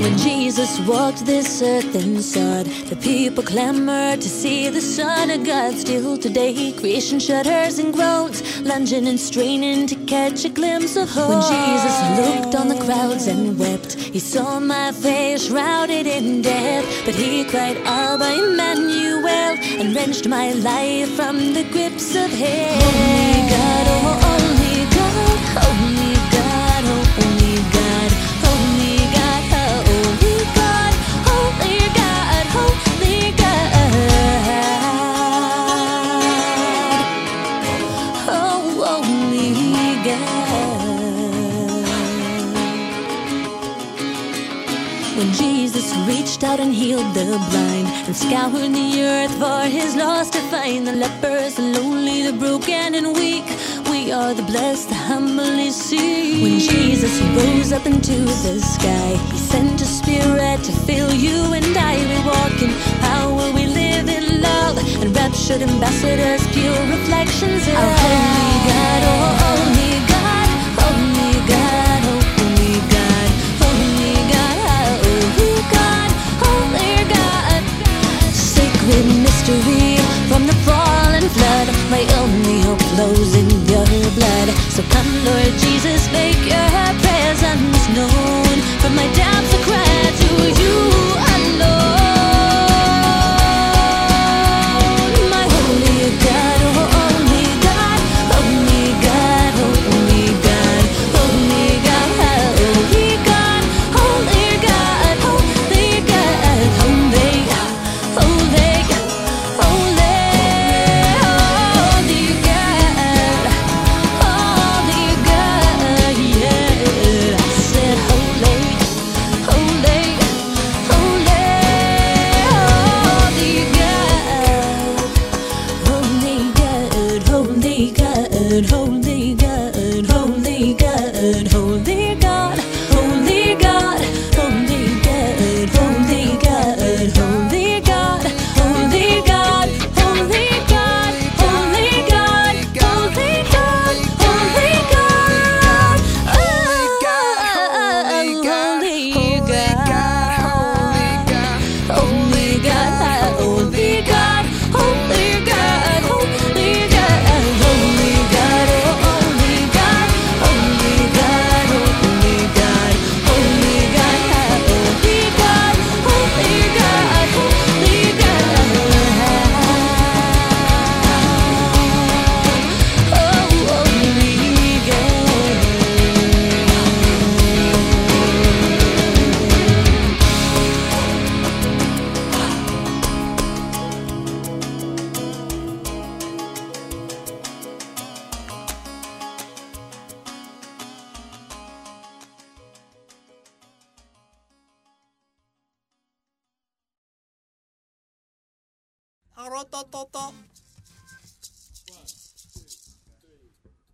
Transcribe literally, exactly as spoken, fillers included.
When Jesus walked this earth and sod, the people clamored to see the Son of God. Still today, creation shudders and groans, lunging and straining to catch a glimpse of hope. When Jesus looked on the crowds and wept, he saw my face shrouded in death. But he cried, Abba, Emmanuel, and wrenched my life from the grips of hell. Holy God, oh holy God, holy God, oh holy God, holy God, holy God, holy God, holy God, oh holy God. When Jesus reached out and healed the blind, and scoured the earth for his lost to find, the lepers, the lonely, the broken and weak, we are the blessed, the humbly seek. When Jesus rose up into the sky, he sent a spirit to fill you and I. We walk in power, we live in love, and raptured ambassadors, pure reflections of our holy God, oh holy God, holy God, oh holy God, holy God, holy God, holy God. Sacred mystery from the fallen flood, my only hope flows in your blood. So come, Lord Jesus, make your presence known. From my doubts I cry to you alone. My holy God, oh holy God, holy God, holy God, holy God, holy God, holy God, holy God, holy, holy, holy, holy God, holy God, yeah. I said holy, holy, holy, holy God, holy God, holy God, holy God, holy God, holy God, holy God, holy God, holy God, holy God, holy God, holy God, holy God, holy God, holy God, oh, holy God, holy God, holy God, holy God, holy God, holy God, oh holy God, holy God, holy God, holy God, holy God, holy God, holy God, oh holy God. Harotototo